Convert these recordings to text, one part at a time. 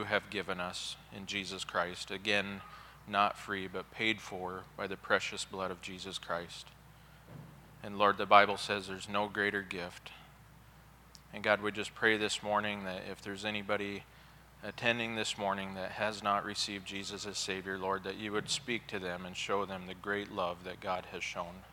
you have given us in Jesus Christ. Again, not free, but paid for by the precious blood of Jesus Christ. And Lord, the Bible says there's no greater gift. And God, we just pray this morning that if there's anybody attending this morning that has not received Jesus as Savior, Lord, that you would speak to them and show them the great love that God has shown.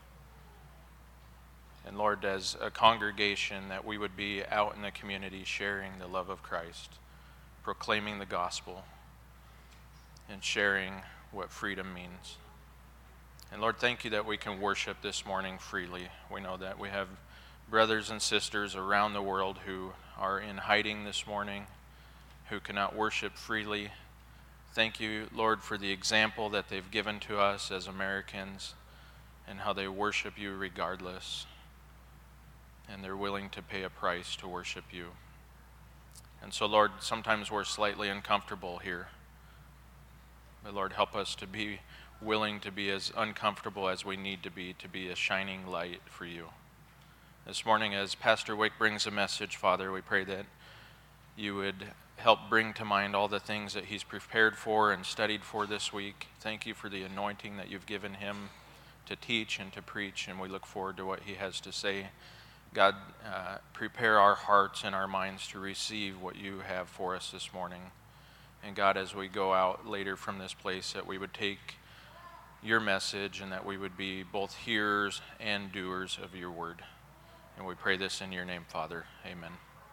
And Lord, as a congregation, that we would be out in the community sharing the love of Christ, proclaiming the gospel, and sharing what freedom means. And Lord, thank you that we can worship this morning freely. We know that we have brothers and sisters around the world who are in hiding this morning, who cannot worship freely. Thank you, Lord, for the example that they've given to us as Americans and how they worship you regardless. And they're willing to pay a price to worship you. And so, Lord, sometimes we're slightly uncomfortable here. But Lord, help us to be willing to be as uncomfortable as we need to be a shining light for you. This morning, as Pastor Wick brings a message, Father, we pray that you would help bring to mind all the things that he's prepared for and studied for this week. Thank you for the anointing that you've given him to teach and to preach, and we look forward to what he has to say. God, prepare our hearts and our minds to receive what you have for us this morning. And God, as we go out later from this place, that we would take your message and that we would be both hearers and doers of your word. And we pray this in your name, Father. Amen.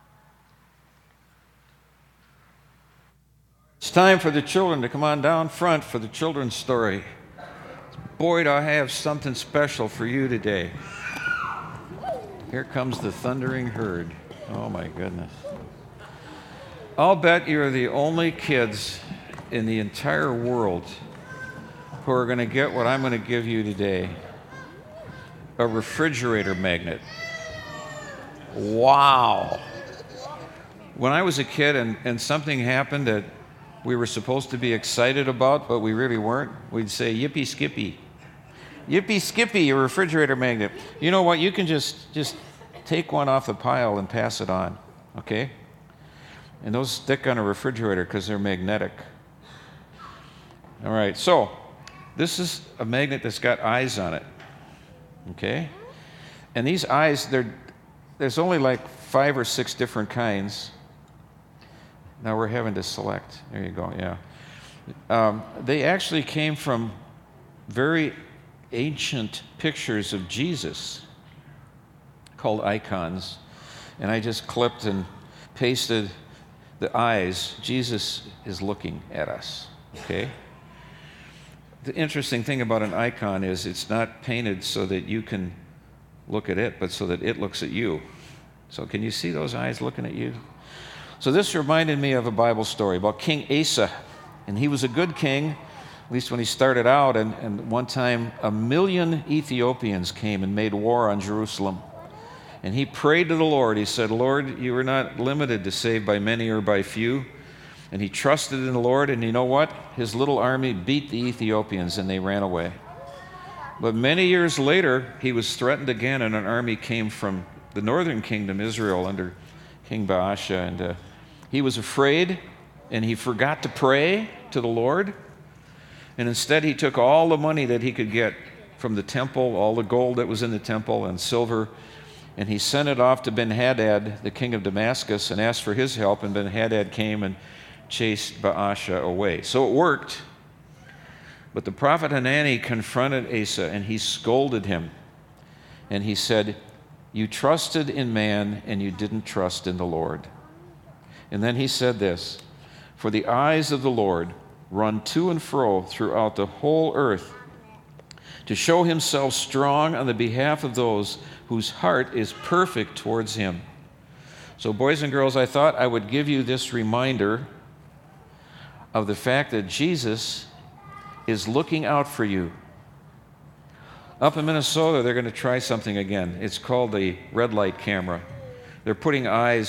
It's time for the children to come on down front for the children's story. Boy, do I have something special for you today. Here comes the thundering herd. Oh my goodness. I'll bet you're the only kids in the entire world who are going to get what I'm going to give you today. A refrigerator magnet. Wow. When I was a kid and something happened that we were supposed to be excited about, but we really weren't, we'd say, yippee skippy. Yippee skippy, a refrigerator magnet. You know what? You can just take one off the pile and pass it on, okay? And those stick on a refrigerator because they're magnetic. All right, so this is a magnet that's got eyes on it, okay? And these eyes, there's only like 5 or 6 different kinds. Now we're having to select. There you go, yeah. They actually came from very ancient pictures of Jesus called icons. And I just clipped and pasted the eyes. Jesus is looking at us, okay? The interesting thing about an icon is it's not painted so that you can look at it, but so that it looks at you. So can you see those eyes looking at you? So this reminded me of a Bible story about King Asa. And he was a good king, at least when he started out. And one time, 1 million Ethiopians came and made war on Jerusalem. And he prayed to the Lord. He said, Lord, you are not limited to save by many or by few. And he trusted in the Lord. And you know what? His little army beat the Ethiopians and they ran away. But many years later, he was threatened again, and an army came from the northern kingdom, Israel, under King Baasha, and he was afraid, and he forgot to pray to the Lord, and instead he took all the money that he could get from the temple, all the gold that was in the temple and silver, and he sent it off to Ben-Hadad, the king of Damascus, and asked for his help, and Ben-Hadad came and chased Baasha away. So it worked, but the prophet Hanani confronted Asa, and he scolded him, and he said, you trusted in man, and you didn't trust in the Lord. And then he said this, for the eyes of the Lord run to and fro throughout the whole earth to show himself strong on the behalf of those whose heart is perfect towards him. So boys and girls, I thought I would give you this reminder of the fact that Jesus is looking out for you. Up in Minnesota, they're going to try something again. It's called the red light camera. They're putting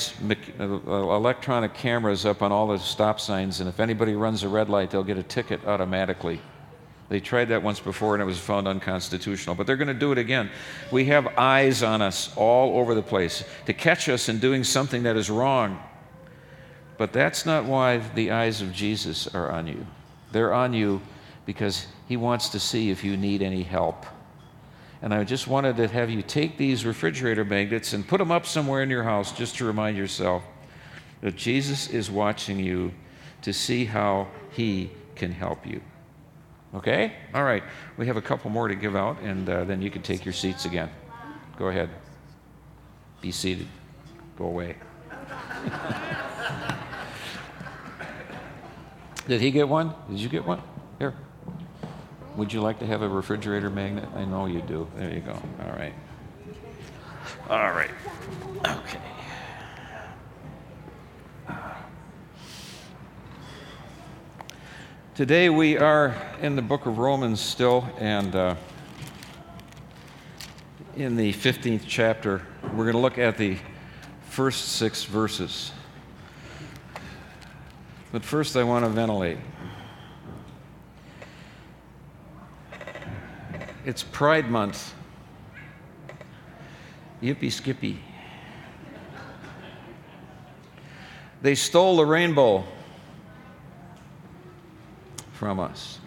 electronic cameras up on all the stop signs, and if anybody runs a red light, they'll get a ticket automatically. They tried that once before, and it was found unconstitutional, but they're going to do it again. We have eyes on us all over the place to catch us in doing something that is wrong. But that's not why the eyes of Jesus are on you. They're on you because he wants to see if you need any help. And I just wanted to have you take these refrigerator magnets and put them up somewhere in your house just to remind yourself that Jesus is watching you to see how he can help you. Okay? All right. We have a couple more to give out, and then you can take your seats again. Go ahead. Be seated. Go away. Did he get one? Did you get one? Here. Would you like to have a refrigerator magnet? I know you do. There you go. All right. All right. Okay. Today we are in the book of Romans still, and in the 15th chapter, we're going to look at the first 6 verses. But first I want to ventilate. It's Pride Month. Yippee skippy. They stole the rainbow from us.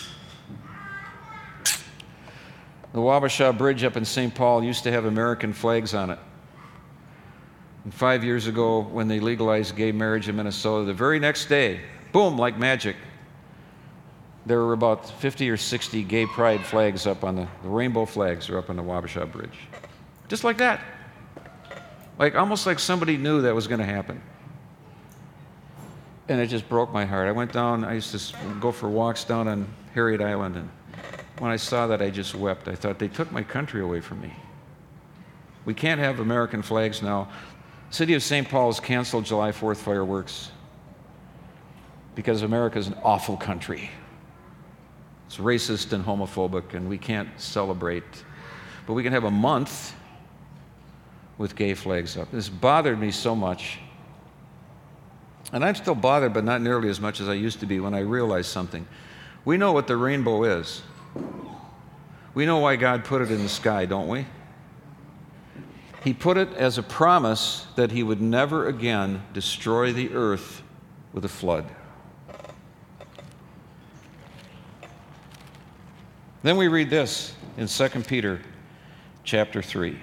The Wabasha Bridge up in St. Paul used to have American flags on it. And 5 years ago, when they legalized gay marriage in Minnesota, the very next day, boom, like magic, there were about 50 or 60 gay pride flags up on the rainbow flags are up on the Wabasha Bridge. Just like that. Like almost like somebody knew that was going to happen. And it just broke my heart. I went down, I used to go for walks down on Harriet Island, and when I saw that, I just wept. I thought, they took my country away from me. We can't have American flags now. City of St. Paul has canceled July 4th fireworks because America is an awful country. It's racist and homophobic, and we can't celebrate. But we can have a month with gay flags up. This bothered me so much. And I'm still bothered, but not nearly as much as I used to be when I realized something. We know what the rainbow is. We know why God put it in the sky, don't we? He put it as a promise that he would never again destroy the earth with a flood. Then we read this in 2 Peter chapter 3.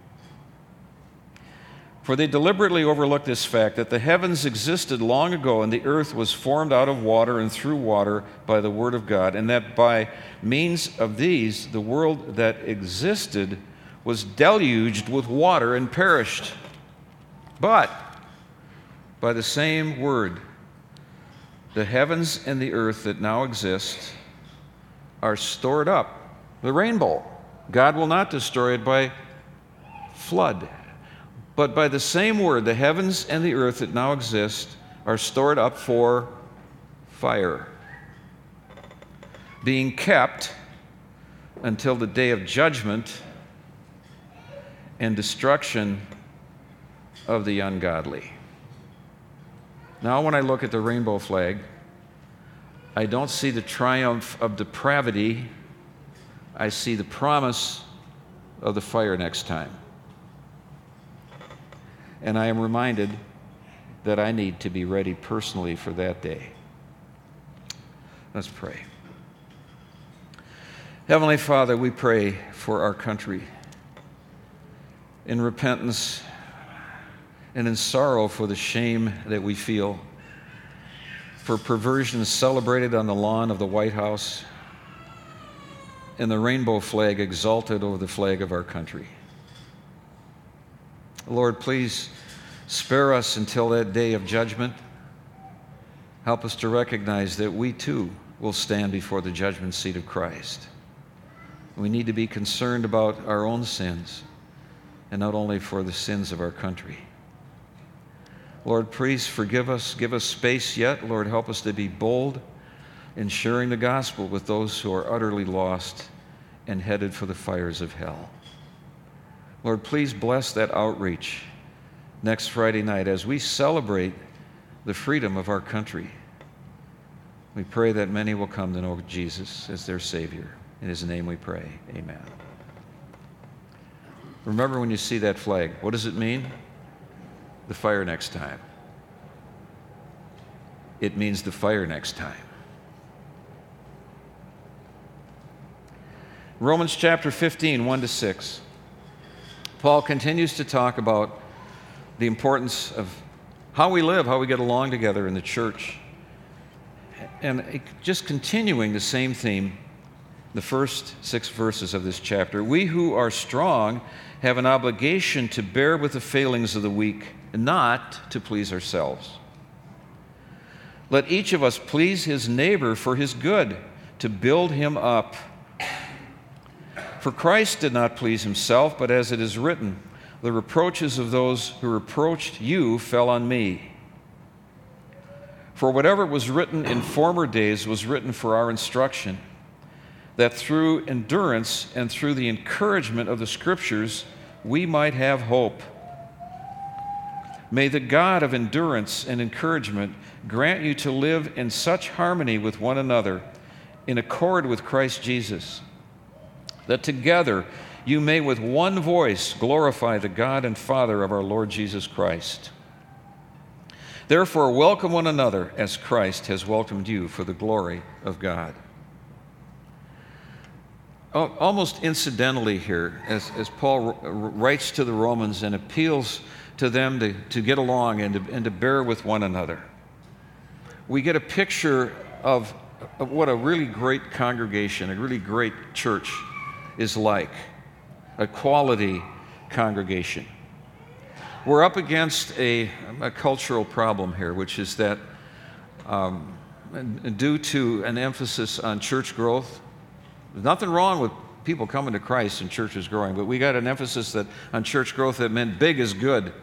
For they deliberately overlooked this fact that the heavens existed long ago and the earth was formed out of water and through water by the word of God, and that by means of these the world that existed was deluged with water and perished. But by the same word, the heavens and the earth that now exist are stored up. The rainbow, God will not destroy it by flood. But by the same word, the heavens and the earth that now exist are stored up for fire, being kept until the day of judgment and destruction of the ungodly. Now, when I look at the rainbow flag, I don't see the triumph of depravity. I see the promise of the fire next time. And I am reminded that I need to be ready personally for that day. Let's pray. Heavenly Father, we pray for our country in repentance and in sorrow for the shame that we feel, for perversion celebrated on the lawn of the White House, and the rainbow flag exalted over the flag of our country. Lord, please spare us until that day of judgment. Help us to recognize that we too will stand before the judgment seat of Christ. We need to be concerned about our own sins and not only for the sins of our country. Lord, please forgive us. Give us space yet. Lord, help us to be bold in sharing the gospel with those who are utterly lost and headed for the fires of hell. Lord, please bless that outreach next Friday night as we celebrate the freedom of our country. We pray that many will come to know Jesus as their Savior. In his name we pray. Amen. Remember when you see that flag, what does it mean? The fire next time. it means the fire next time. Romans chapter 15, 1-6. Paul continues to talk about the importance of how we live, how we get along together in the church. And just continuing the same theme, the first 6 verses of this chapter. We who are strong have an obligation to bear with the failings of the weak, not to please ourselves. Let each of us please his neighbor for his good, to build him up. For Christ did not please himself, but as it is written, the reproaches of those who reproached you fell on me. For whatever was written in former days was written for our instruction, that through endurance and through the encouragement of the Scriptures we might have hope. May the God of endurance and encouragement grant you to live in such harmony with one another, in accord with Christ Jesus, that together you may with one voice glorify the God and Father of our Lord Jesus Christ. Therefore, welcome one another as Christ has welcomed you for the glory of God. Almost incidentally here, as Paul writes to the Romans and appeals to them to get along and to bear with one another, we get a picture of what a really great congregation, a really great church is like, a quality congregation. We're up against a cultural problem here, which is that due to an emphasis on church growth, there's nothing wrong with people coming to Christ and churches growing, but we got an emphasis on church growth that meant big is good.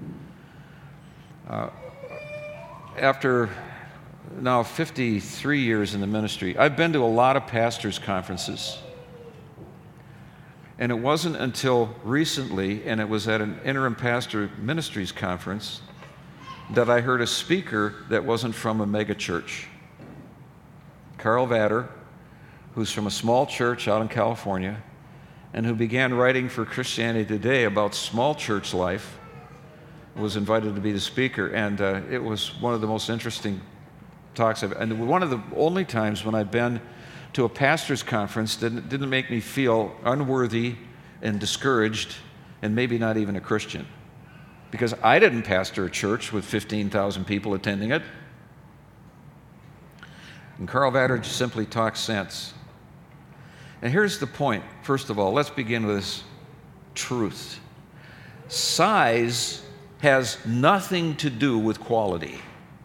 After now 53 years in the ministry, I've been to a lot of pastors' conferences. And it wasn't until recently, and it was at an interim pastor ministries conference, that I heard a speaker that wasn't from a megachurch. Carl Vader, who's from a small church out in California, and who began writing for Christianity Today about small church life, was invited to be the speaker. And it was one of the most interesting talks and one of the only times when I've been to a pastor's conference that didn't make me feel unworthy and discouraged and maybe not even a Christian. Because I didn't pastor a church with 15,000 people attending it. And Carl Vader just simply talks sense. And here's the point. First of all, let's begin with this truth. Size has nothing to do with quality.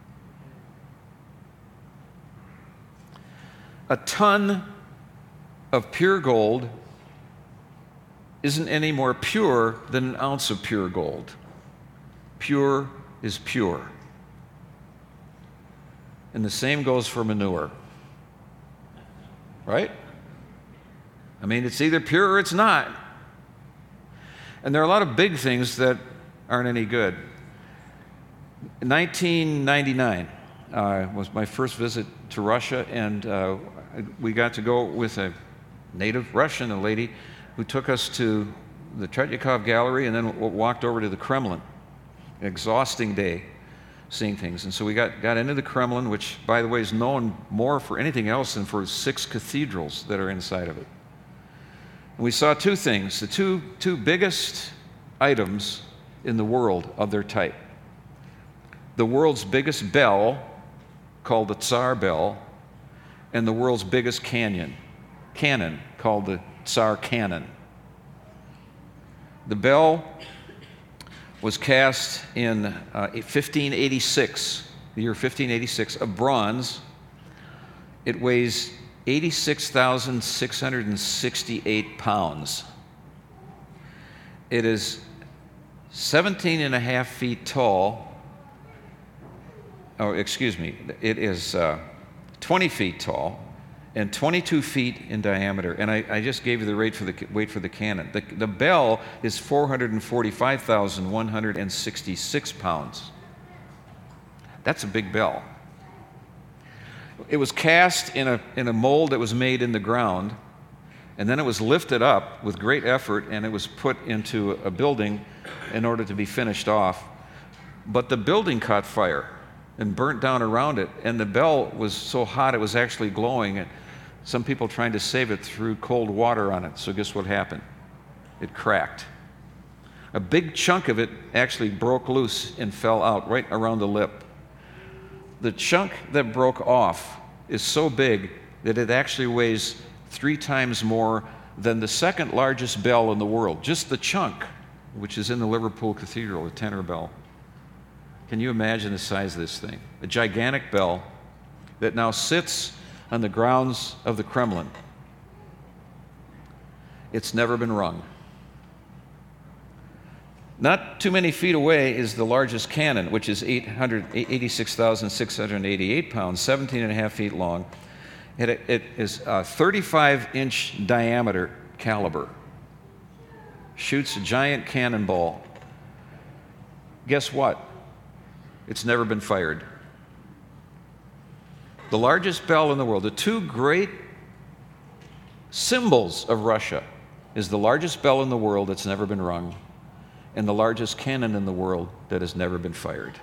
A ton of pure gold isn't any more pure than an ounce of pure gold. Pure is pure. And the same goes for manure. Right? I mean, it's either pure or it's not. And there are a lot of big things that aren't any good. In 1999 was my first visit to Russia, and we got to go with a native Russian, a lady, who took us to the Tretyakov Gallery and then walked over to the Kremlin. An exhausting day seeing things. And so we got into the Kremlin, which, by the way, is known more for anything else than for 6 cathedrals that are inside of it. And we saw 2 things, the two biggest items in the world of their type. The world's biggest bell, called the Tsar Bell, and the world's biggest cannon, called the Tsar Cannon. The bell was cast in 1586, the year 1586, of bronze. It weighs 86,668 pounds. It is 17 and a half feet tall. It is 20 feet tall and 22 feet in diameter. And I just gave you the weight for the cannon. The bell is 445,166 pounds. That's a big bell. It was cast in a mold that was made in the ground, and then it was lifted up with great effort, and it was put into a building in order to be finished off. But the building caught fire. and burnt down around it. And the bell was so hot it was actually glowing. And some people trying to save it threw cold water on it. So guess what happened? It cracked. A big chunk of it actually broke loose and fell out right around the lip. The chunk that broke off is so big that it actually weighs 3 times more than the second largest bell in the world. Just the chunk, which is in the Liverpool Cathedral, the tenor bell. Can you imagine the size of this thing? A gigantic bell that now sits on the grounds of the Kremlin. It's never been rung. Not too many feet away is the largest cannon, which is 86,688 pounds, 17 and a half feet long. It is a 35-inch diameter caliber. Shoots a giant cannonball. Guess what? It's never been fired. The largest bell in the world, the 2 great symbols of Russia, is the largest bell in the world that's never been rung, and the largest cannon in the world that has never been fired.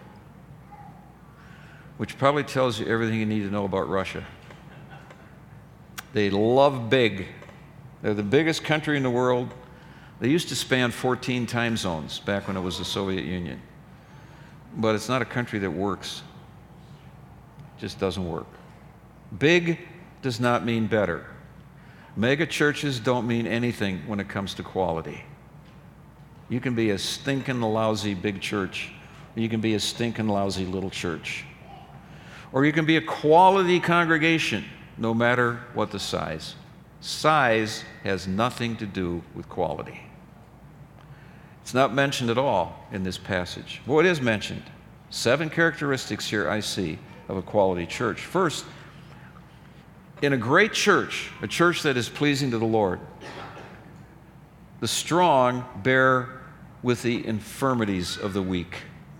Which probably tells you everything you need to know about Russia. They love big. They're the biggest country in the world. They used to span 14 time zones back when it was the Soviet Union. But it's not a country that works. It just doesn't work. Big does not mean better. Mega churches don't mean anything when it comes to quality. You can be a stinking lousy big church, or you can be a stinking lousy little church. Or you can be a quality congregation, no matter what the size. Size has nothing to do with quality. It's not mentioned at all in this passage. Well, it is mentioned. 7 characteristics here I see of a quality church. First, in a great church, a church that is pleasing to the Lord, the strong bear with the infirmities of the weak.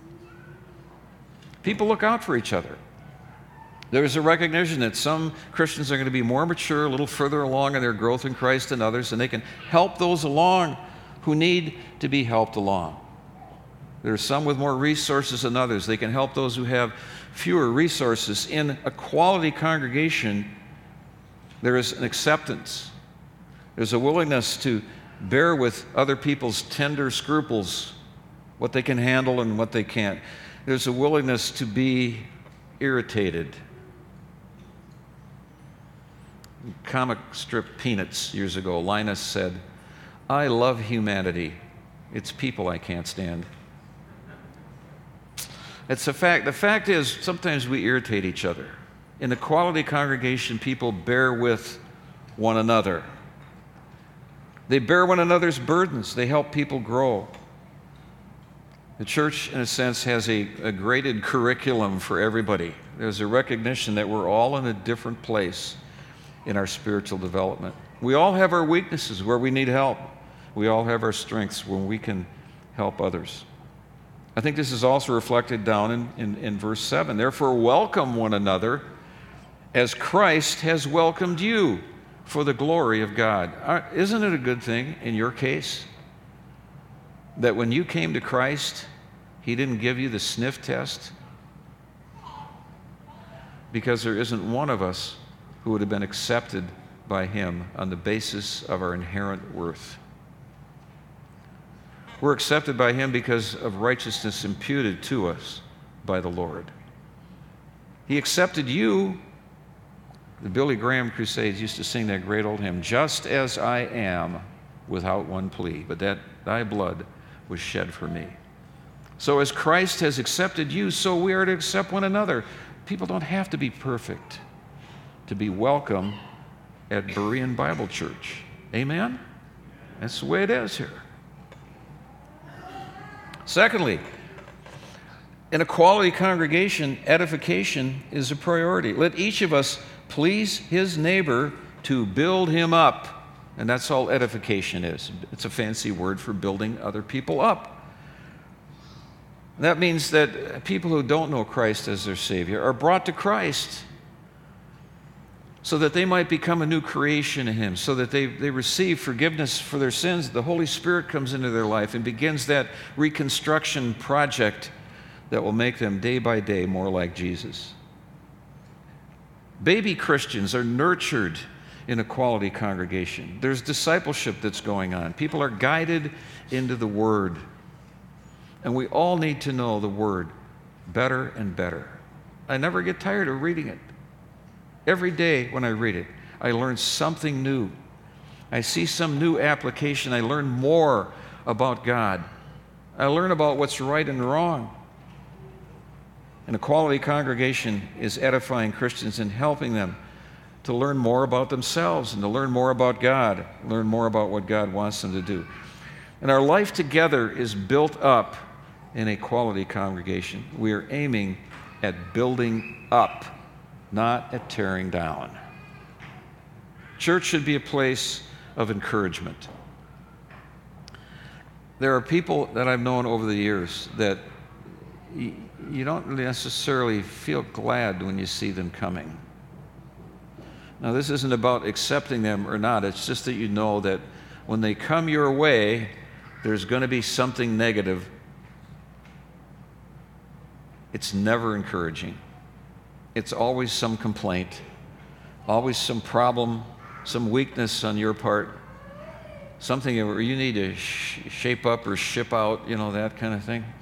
People look out for each other. There's a recognition that some Christians are going to be more mature, a little further along in their growth in Christ than others, and they can help those along who need to be helped along. There are some with more resources than others. They can help those who have fewer resources. In a quality congregation, there is an acceptance. There's a willingness to bear with other people's tender scruples, what they can handle and what they can't. There's a willingness to be irritated. Comic strip Peanuts years ago, Linus said, "I love humanity. It's people I can't stand." It's a fact. The fact is, sometimes we irritate each other. In a quality congregation, people bear with one another. They bear one another's burdens. They help people grow. The church, in a sense, has a graded curriculum for everybody. There's a recognition that we're all in a different place in our spiritual development. We all have our weaknesses where we need help. We all have our strengths when we can help others. I think this is also reflected down in verse 7. Therefore, welcome one another as Christ has welcomed you for the glory of God. Isn't it a good thing in your case that when you came to Christ, He didn't give you the sniff test? Because there isn't one of us who would have been accepted by Him on the basis of our inherent worth. We're accepted by Him because of righteousness imputed to us by the Lord. He accepted you. The Billy Graham Crusades used to sing that great old hymn, "Just as I am, without one plea, but that thy blood was shed for me." So as Christ has accepted you, so we are to accept one another. People don't have to be perfect to be welcome at Berean Bible Church. Amen? That's the way it is here. Secondly, in a quality congregation, edification is a priority. Let each of us please his neighbor to build him up. And that's all edification is. It's a fancy word for building other people up. That means that people who don't know Christ as their Savior are brought to Christ so that they might become a new creation in Him, so that they receive forgiveness for their sins. The Holy Spirit comes into their life and begins that reconstruction project that will make them day by day more like Jesus. Baby Christians are nurtured in a quality congregation. There's discipleship that's going on. People are guided into the Word. And we all need to know the Word better and better. I never get tired of reading it. Every day when I read it, I learn something new. I see some new application. I learn more about God. I learn about what's right and wrong. And a quality congregation is edifying Christians and helping them to learn more about themselves and to learn more about God, learn more about what God wants them to do. And our life together is built up in a quality congregation. We are aiming at building up, not at tearing down. Church should be a place of encouragement. There are people that I've known over the years that you don't necessarily feel glad when you see them coming. Now, this isn't about accepting them or not. It's just that you know that when they come your way, there's going to be something negative. It's never encouraging. It's always some complaint, always some problem, some weakness on your part, something where you need to shape up or ship out, that kind of thing.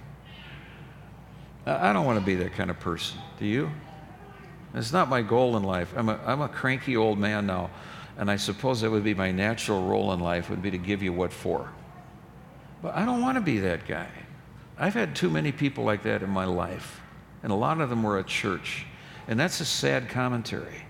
I don't want to be that kind of person. Do you? It's not my goal in life. I'm a cranky old man now, and I suppose that would be my natural role in life, would be to give you what for. But I don't want to be that guy. I've had too many people like that in my life, and a lot of them were at church, and that's a sad commentary.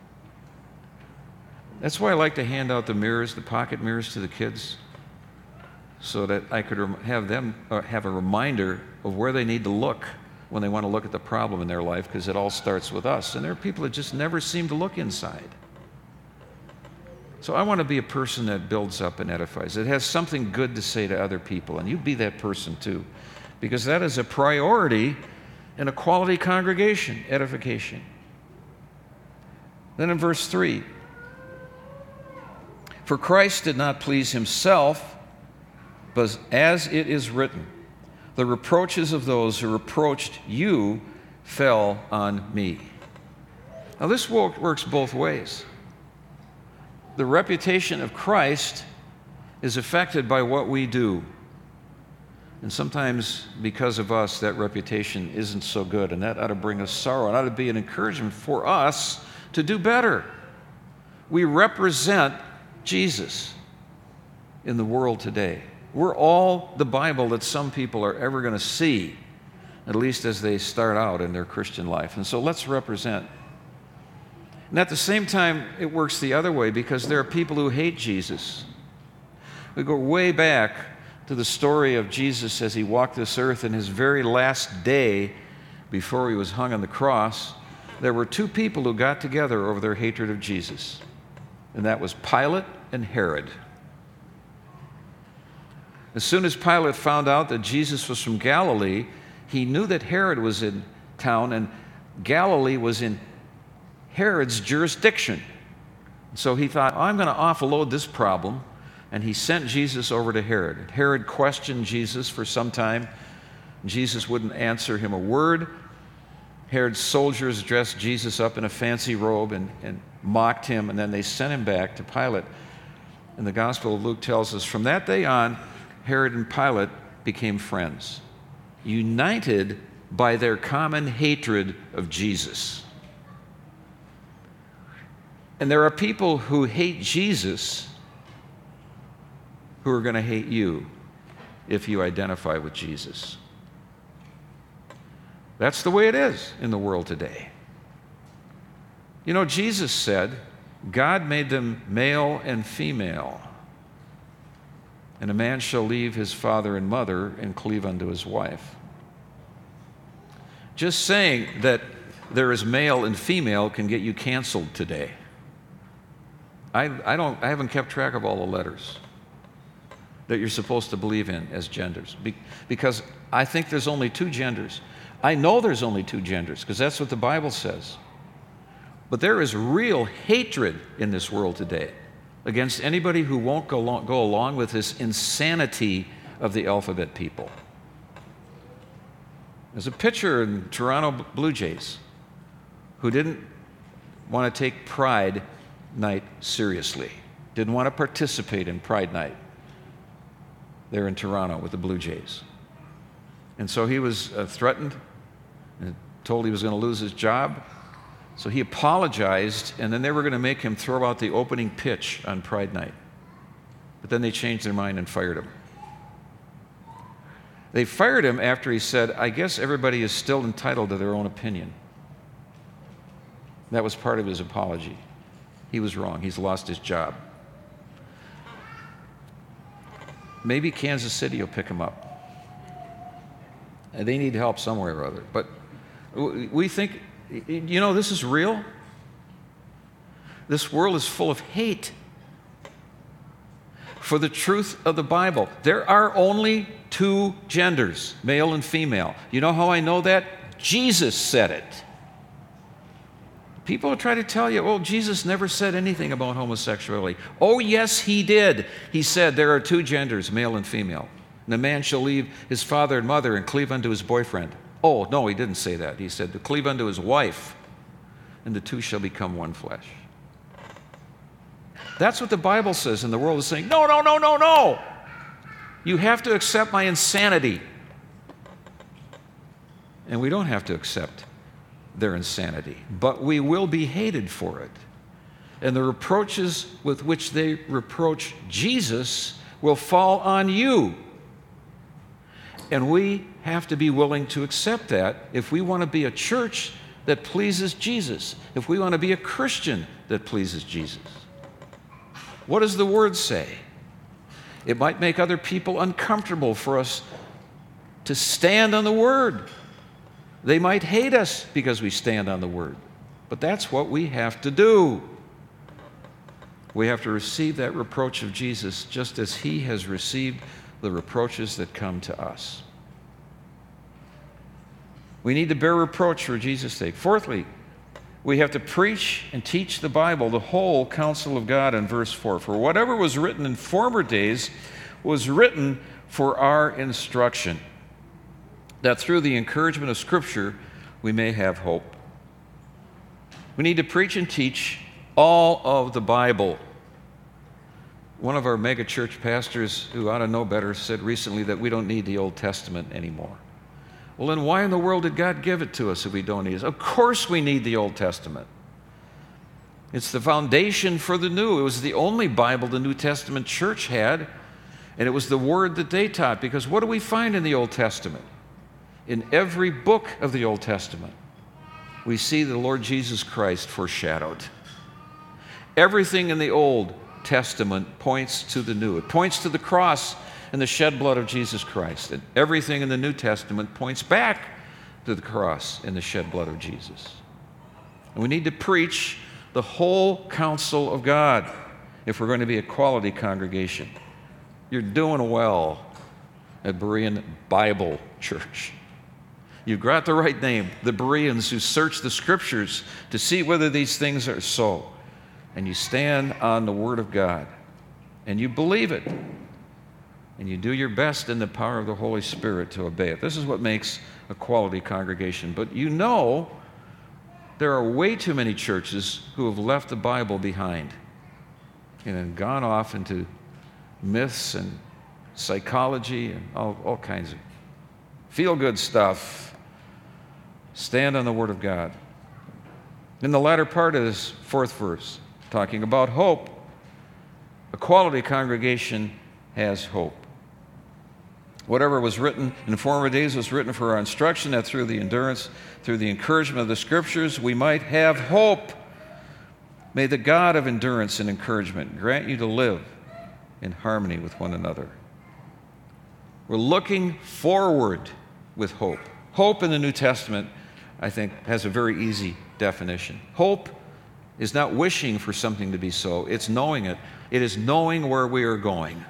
That's why I like to hand out the mirrors, the pocket mirrors to the kids, so that I could have them have a reminder of where they need to look when they want to look at the problem in their life, because it all starts with us. And there are people that just never seem to look inside. So I want to be a person that builds up and edifies. It has something good to say to other people, and you be that person too, because that is a priority in a quality congregation, edification. Then in verse 3, for Christ did not please himself, but as it is written, the reproaches of those who reproached you fell on me. Now this works both ways. The reputation of Christ is affected by what we do. And sometimes because of us, that reputation isn't so good, and that ought to bring us sorrow. It ought to be an encouragement for us to do better. We represent Jesus in the world today. We're all the Bible that some people are ever going to see, at least as they start out in their Christian life. And so let's represent. And at the same time, it works the other way, because there are people who hate Jesus. We go way back to the story of Jesus as he walked this earth in his very last day before he was hung on the cross. There were two people who got together over their hatred of Jesus, and that was Pilate and Herod. As soon as Pilate found out that Jesus was from Galilee, he knew that Herod was in town, and Galilee was in Herod's jurisdiction. So he thought, I'm going to offload this problem, and he sent Jesus over to Herod. Herod questioned Jesus for some time. Jesus wouldn't answer him a word. Herod's soldiers dressed Jesus up in a fancy robe and mocked him, and then they sent him back to Pilate. And the Gospel of Luke tells us, from that day on, Herod and Pilate became friends, united by their common hatred of Jesus. And there are people who hate Jesus who are going to hate you if you identify with Jesus. That's the way it is in the world today. You know, Jesus said, God made them male and female. And a man shall leave his father and mother and cleave unto his wife. Just saying that there is male and female can get you canceled today. I haven't kept track of all the letters that you're supposed to believe in as genders, because I think there's only two genders. I know there's only two genders because that's what the Bible says. But there is real hatred in this world today against anybody who won't go along with this insanity of the alphabet people. There's a pitcher in Toronto Blue Jays who didn't want to take Pride Night seriously, didn't want to participate in Pride Night there in Toronto with the Blue Jays. And so he was threatened and told he was going to lose his job. So he apologized, and then they were going to make him throw out the opening pitch on Pride Night. But then they changed their mind and fired him. They fired him after he said, "I guess everybody is still entitled to their own opinion." That was part of his apology. He was wrong. He's lost his job. Maybe Kansas City will pick him up. And they need help somewhere or other. But we think, this is real. This world is full of hate for the truth of the Bible. There are only two genders, male and female. You know how I know that? Jesus said it. People try to tell you, Jesus never said anything about homosexuality. Oh, yes, he did. He said there are two genders, male and female. And the man shall leave his father and mother and cleave unto his boyfriend. Oh, no, he didn't say that. He said to cleave unto his wife, and the two shall become one flesh. That's what the Bible says, and the world is saying, no, no, no, no, no. You have to accept my insanity. And we don't have to accept their insanity, but we will be hated for it. And the reproaches with which they reproach Jesus will fall on you. And we have to be willing to accept that if we want to be a church that pleases Jesus, if we want to be a Christian that pleases Jesus. What does the Word say? It might make other people uncomfortable for us to stand on the Word. They might hate us because we stand on the Word. But that's what we have to do. We have to receive that reproach of Jesus just as He has received the reproaches that come to us. We need to bear reproach for Jesus' sake. Fourthly, we have to preach and teach the Bible, the whole counsel of God in verse 4. For whatever was written in former days was written for our instruction, that through the encouragement of Scripture we may have hope. We need to preach and teach all of the Bible. One of our mega church pastors who ought to know better said recently that we don't need the Old Testament anymore. Well, then why in the world did God give it to us if we don't need it? Of course we need the Old Testament. It's the foundation for the New. It was the only Bible the New Testament church had, and it was the Word that they taught. Because what do we find in the Old Testament? In every book of the Old Testament, we see the Lord Jesus Christ foreshadowed. Everything in the Old Testament points to the New. It points to the cross and the shed blood of Jesus Christ. And everything in the New Testament points back to the cross and the shed blood of Jesus. And we need to preach the whole counsel of God if we're going to be a quality congregation. You're doing well at Berean Bible Church. You've got the right name, the Bereans who search the Scriptures to see whether these things are so. And you stand on the Word of God, and you believe it, and you do your best in the power of the Holy Spirit to obey it. This is what makes a quality congregation. But there are way too many churches who have left the Bible behind and gone off into myths and psychology and all kinds of feel-good stuff. Stand on the Word of God. In the latter part of this fourth verse, talking about hope, a quality congregation has hope. Whatever was written in former days was written for our instruction, that through the endurance, through the encouragement of the Scriptures, we might have hope. May the God of endurance and encouragement grant you to live in harmony with one another. We're looking forward with hope. Hope in the New Testament, I think, has a very easy definition. Hope is not wishing for something to be so, it's knowing it. It is knowing where we are going.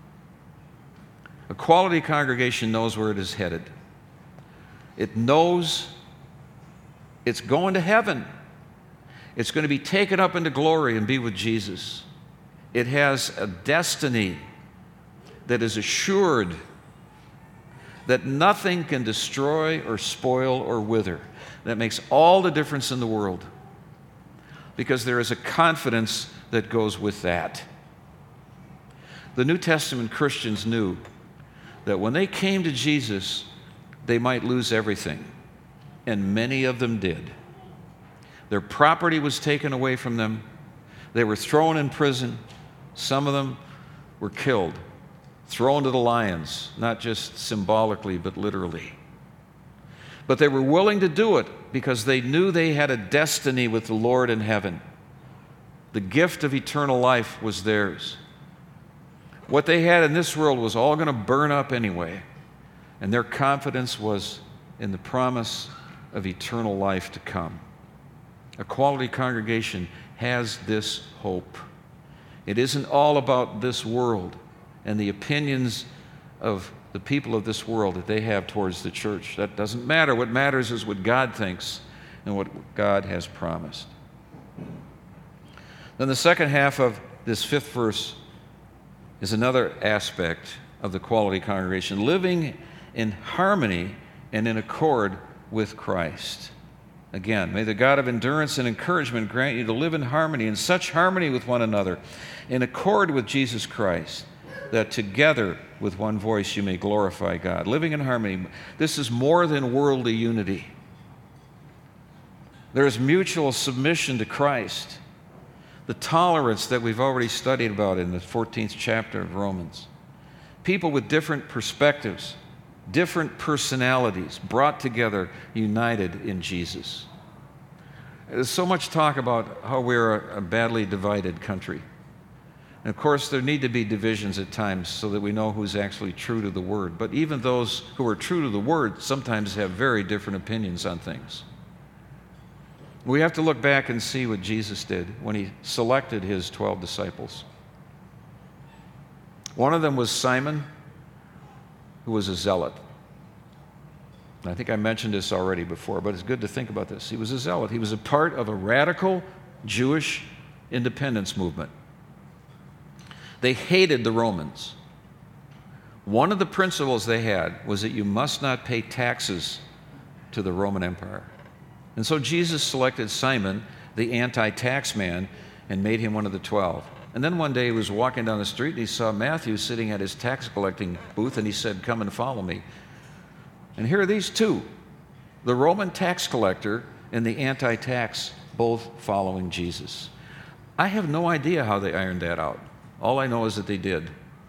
A quality congregation knows where it is headed. It knows it's going to heaven. It's going to be taken up into glory and be with Jesus. It has a destiny that is assured. that nothing can destroy or spoil or wither. That makes all the difference in the world, because there is a confidence that goes with that. The New Testament Christians knew that when they came to Jesus, they might lose everything, and many of them did. Their property was taken away from them. They were thrown in prison. Some of them were killed, thrown to the lions, not just symbolically, but literally. But they were willing to do it because they knew they had a destiny with the Lord in heaven. The gift of eternal life was theirs. What they had in this world was all going to burn up anyway, and their confidence was in the promise of eternal life to come. A quality congregation has this hope. It isn't all about this world and the opinions of the people of this world that they have towards the church. That doesn't matter. What matters is what God thinks and what God has promised. Then the second half of this 5th verse is another aspect of the quality congregation, living in harmony and in accord with Christ. Again, may the God of endurance and encouragement grant you to live in harmony, in such harmony with one another, in accord with Jesus Christ, that together with one voice you may glorify God. Living in harmony. This is more than worldly unity. There is mutual submission to Christ. The tolerance that we've already studied about in the 14th chapter of Romans. People with different perspectives, different personalities, brought together, united in Jesus. There's so much talk about how we're a badly divided country. And of course, there need to be divisions at times so that we know who's actually true to the Word. But even those who are true to the Word sometimes have very different opinions on things. We have to look back and see what Jesus did when he selected his 12 disciples. One of them was Simon, who was a zealot. And I think I mentioned this already before, but it's good to think about this. He was a zealot. He was a part of a radical Jewish independence movement. They hated the Romans. One of the principles they had was that you must not pay taxes to the Roman Empire. And so Jesus selected Simon, the anti-tax man, and made him one of the 12. And then one day he was walking down the street and he saw Matthew sitting at his tax collecting booth, and he said, "Come and follow me." And here are these two, the Roman tax collector and the anti-tax, both following Jesus. I have no idea how they ironed that out. All I know is that they did.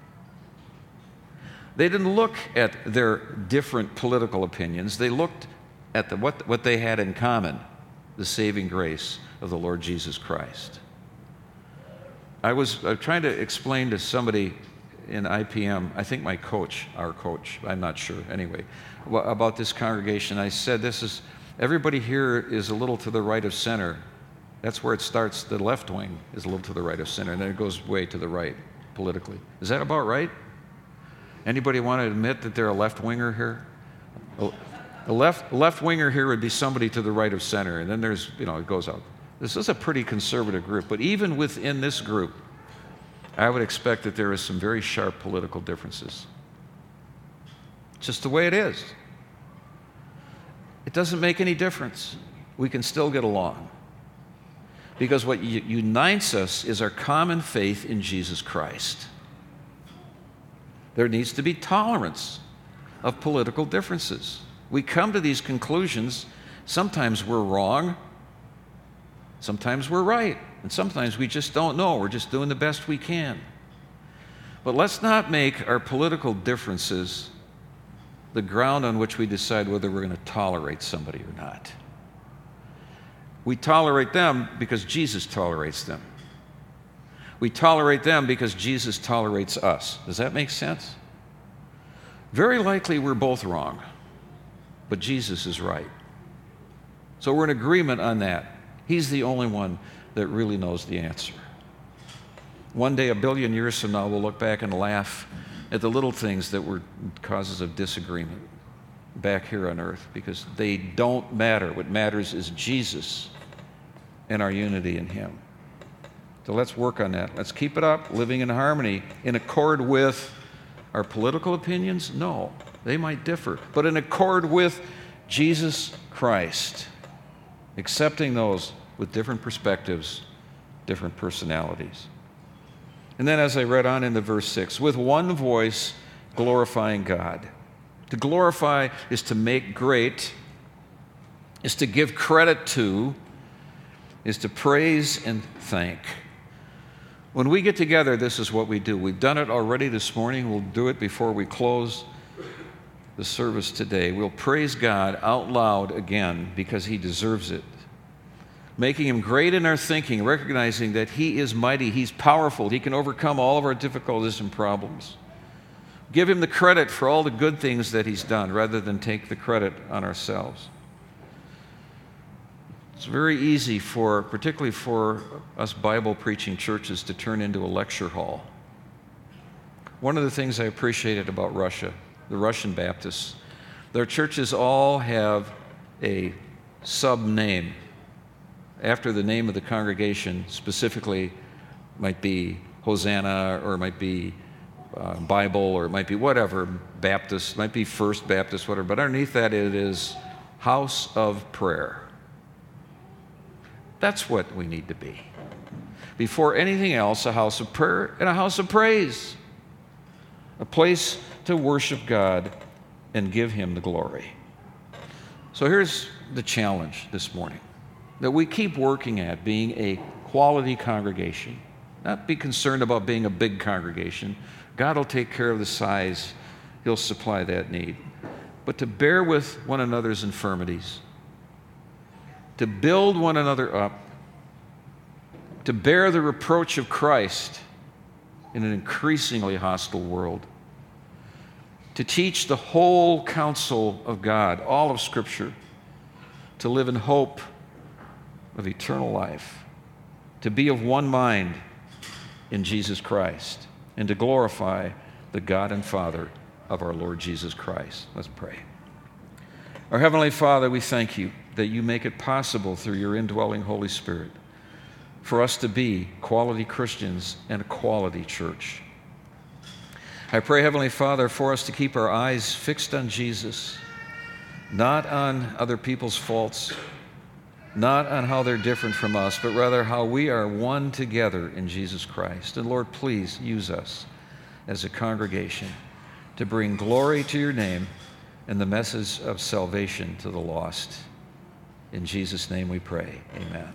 They didn't look at their different political opinions. They looked at what they had in common, the saving grace of the Lord Jesus Christ. I was trying to explain to somebody in IPM, I think our coach, I'm not sure, anyway, about this congregation. I said, everybody here is a little to the right of center. That's where it starts. The left wing is a little to the right of center, and then it goes way to the right politically. Is that about right? Anybody want to admit that they're a left-winger here? A left-winger here would be somebody to the right of center, and then there's, it goes out. This is a pretty conservative group, but even within this group, I would expect that there is some very sharp political differences. It's just the way it is. It doesn't make any difference. We can still get along. Because what unites us is our common faith in Jesus Christ. There needs to be tolerance of political differences. We come to these conclusions. Sometimes we're wrong. Sometimes we're right. And sometimes we just don't know. We're just doing the best we can. But let's not make our political differences the ground on which we decide whether we're going to tolerate somebody or not. We tolerate them because Jesus tolerates them. We tolerate them because Jesus tolerates us. Does that make sense? Very likely we're both wrong, but Jesus is right. So we're in agreement on that. He's the only one that really knows the answer. One day, 1 billion years from now, we'll look back and laugh at the little things that were causes of disagreement back here on earth, because they don't matter. What matters is Jesus and our unity in Him. So let's work on that. Let's keep it up, living in harmony, in accord with our political opinions? No. They might differ, but in accord with Jesus Christ, accepting those with different perspectives, different personalities. And then as I read on into verse 6, with one voice glorifying God. To glorify is to make great, is to give credit to, is to praise and thank. When we get together, this is what we do. We've done it already this morning. We'll do it before we close the service today. We'll praise God out loud again because He deserves it. Making Him great in our thinking, recognizing that He is mighty, He's powerful, He can overcome all of our difficulties and problems. Give Him the credit for all the good things that He's done rather than take the credit on ourselves. It's very easy particularly for us Bible preaching churches to turn into a lecture hall. One of the things I appreciated about Russia, the Russian Baptists, their churches all have a sub-name. After the name of the congregation, specifically, might be Hosanna, or it might be Bible, or it might be whatever, Baptist, might be First Baptist, whatever. But underneath that, it is House of Prayer. That's what we need to be. Before anything else, a house of prayer and a house of praise. A place to worship God and give Him the glory. So here's the challenge this morning. That we keep working at being a quality congregation. Not be concerned about being a big congregation. God will take care of the size. He'll supply that need. But to bear with one another's infirmities. To build one another up. To bear the reproach of Christ in an increasingly hostile world. To teach the whole counsel of God, all of Scripture. To live in hope of eternal life, to be of one mind in Jesus Christ, and to glorify the God and Father of our Lord Jesus Christ. Let's pray. Our Heavenly Father, we thank You that You make it possible through Your indwelling Holy Spirit for us to be quality Christians and a quality church. I pray, Heavenly Father, for us to keep our eyes fixed on Jesus, not on other people's faults, not on how they're different from us, but rather how we are one together in Jesus Christ. And Lord, please use us as a congregation to bring glory to Your name and the message of salvation to the lost. In Jesus' name we pray. Amen.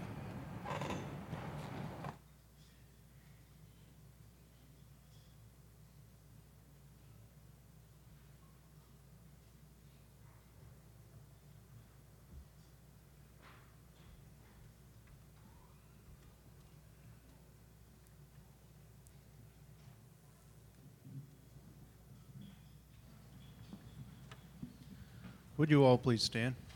Would you all please stand?